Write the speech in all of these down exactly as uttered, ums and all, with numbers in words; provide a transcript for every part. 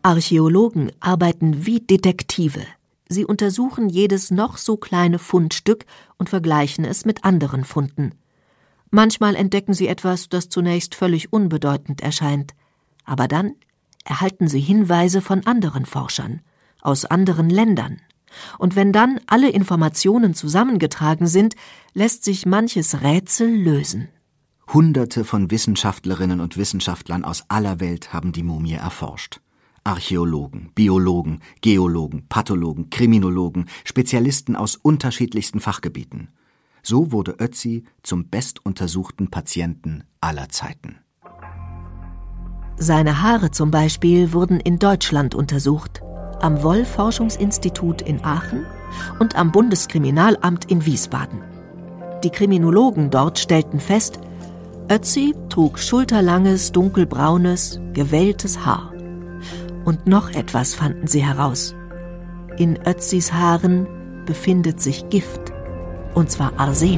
Archäologen arbeiten wie Detektive. Sie untersuchen jedes noch so kleine Fundstück und vergleichen es mit anderen Funden. Manchmal entdecken sie etwas, das zunächst völlig unbedeutend erscheint. Aber dann erhalten sie Hinweise von anderen Forschern, aus anderen Ländern. Und wenn dann alle Informationen zusammengetragen sind, lässt sich manches Rätsel lösen. Hunderte von Wissenschaftlerinnen und Wissenschaftlern aus aller Welt haben die Mumie erforscht. Archäologen, Biologen, Geologen, Pathologen, Kriminologen, Spezialisten aus unterschiedlichsten Fachgebieten. So wurde Ötzi zum bestuntersuchten Patienten aller Zeiten. Seine Haare zum Beispiel wurden in Deutschland untersucht, am Woll-Forschungsinstitut in Aachen und am Bundeskriminalamt in Wiesbaden. Die Kriminologen dort stellten fest, Ötzi trug schulterlanges, dunkelbraunes, gewelltes Haar. Und noch etwas fanden sie heraus. In Ötzis Haaren befindet sich Gift, und zwar Arsen.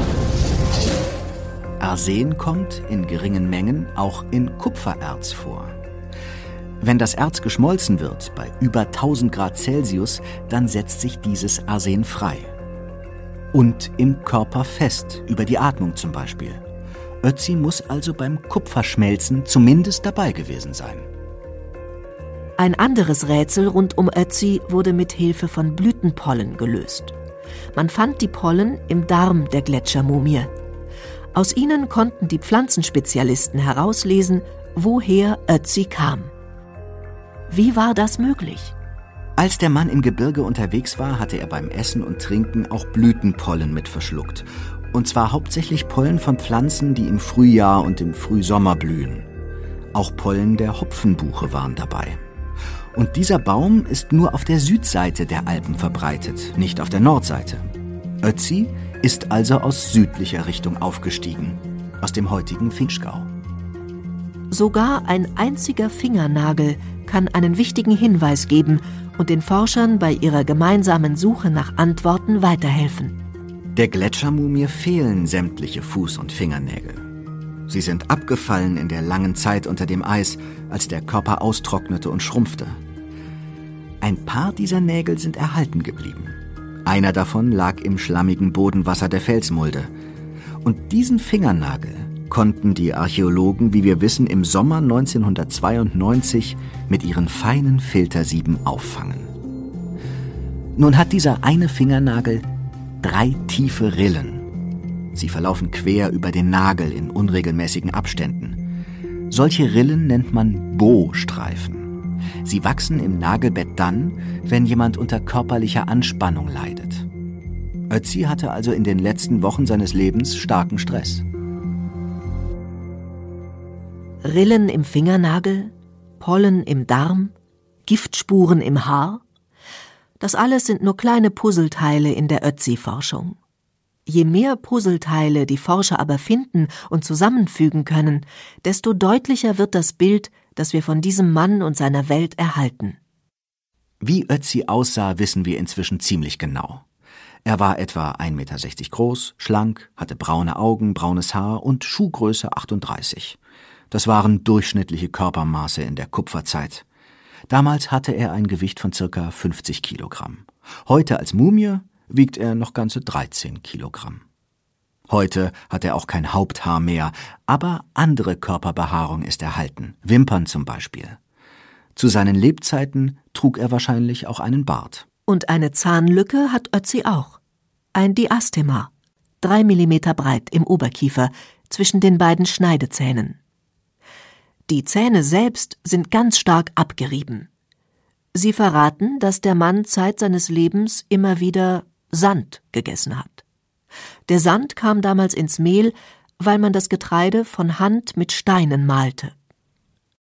Arsen kommt in geringen Mengen auch in Kupfererz vor. Wenn das Erz geschmolzen wird, bei über tausend Grad Celsius, dann setzt sich dieses Arsen frei. Und im Körper fest, über die Atmung zum Beispiel. Ötzi muss also beim Kupferschmelzen zumindest dabei gewesen sein. Ein anderes Rätsel rund um Ötzi wurde mit Hilfe von Blütenpollen gelöst. Man fand die Pollen im Darm der Gletschermumie. Aus ihnen konnten die Pflanzenspezialisten herauslesen, woher Ötzi kam. Wie war das möglich? Als der Mann im Gebirge unterwegs war, hatte er beim Essen und Trinken auch Blütenpollen mit verschluckt. Und zwar hauptsächlich Pollen von Pflanzen, die im Frühjahr und im Frühsommer blühen. Auch Pollen der Hopfenbuche waren dabei. Und dieser Baum ist nur auf der Südseite der Alpen verbreitet, nicht auf der Nordseite. Ötzi ist also aus südlicher Richtung aufgestiegen, aus dem heutigen Vinschgau. Sogar ein einziger Fingernagel kann einen wichtigen Hinweis geben und den Forschern bei ihrer gemeinsamen Suche nach Antworten weiterhelfen. Der Gletschermumie fehlen sämtliche Fuß- und Fingernägel. Sie sind abgefallen in der langen Zeit unter dem Eis, als der Körper austrocknete und schrumpfte. Ein paar dieser Nägel sind erhalten geblieben. Einer davon lag im schlammigen Bodenwasser der Felsmulde. Und diesen Fingernagel konnten die Archäologen, wie wir wissen, im Sommer neunzehnhundertzweiundneunzig mit ihren feinen Filtersieben auffangen. Nun hat dieser eine Fingernagel drei tiefe Rillen. Sie verlaufen quer über den Nagel in unregelmäßigen Abständen. Solche Rillen nennt man Bo-Streifen. Sie wachsen im Nagelbett dann, wenn jemand unter körperlicher Anspannung leidet. Ötzi hatte also in den letzten Wochen seines Lebens starken Stress. Rillen im Fingernagel, Pollen im Darm, Giftspuren im Haar. Das alles sind nur kleine Puzzleteile in der Ötzi-Forschung. Je mehr Puzzleteile die Forscher aber finden und zusammenfügen können, desto deutlicher wird das Bild, das wir von diesem Mann und seiner Welt erhalten. Wie Ötzi aussah, wissen wir inzwischen ziemlich genau. Er war etwa ein Meter sechzig groß, schlank, hatte braune Augen, braunes Haar und Schuhgröße achtunddreißig. Das waren durchschnittliche Körpermaße in der Kupferzeit. Damals hatte er ein Gewicht von circa fünfzig Kilogramm. Heute als Mumie wiegt er noch ganze dreizehn Kilogramm. Heute hat er auch kein Haupthaar mehr, aber andere Körperbehaarung ist erhalten, Wimpern zum Beispiel. Zu seinen Lebzeiten trug er wahrscheinlich auch einen Bart. Und eine Zahnlücke hat Ötzi auch. Ein Diastema, drei Millimeter breit im Oberkiefer, zwischen den beiden Schneidezähnen. Die Zähne selbst sind ganz stark abgerieben. Sie verraten, dass der Mann Zeit seines Lebens immer wieder Sand gegessen hat. Der Sand kam damals ins Mehl, weil man das Getreide von Hand mit Steinen mahlte.